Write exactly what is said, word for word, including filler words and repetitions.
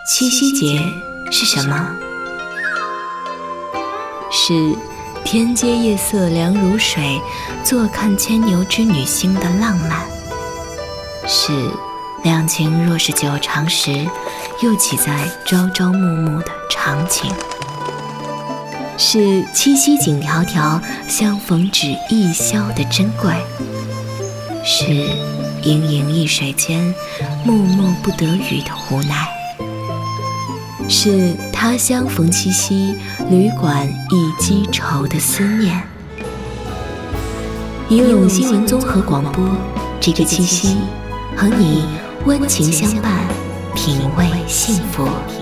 七夕节是什么？是天阶夜色凉如水，坐看牵牛织女星的浪漫。是两情若是久长时，又岂在朝朝暮暮的长情。是七夕锦迢迢，相逢只一宵的珍贵。是盈盈一水间，脉脉不得语的无奈。是他乡逢七夕，旅馆忆积愁的思念。一路新闻综合广播，这个七夕和你温情相伴，品味幸福。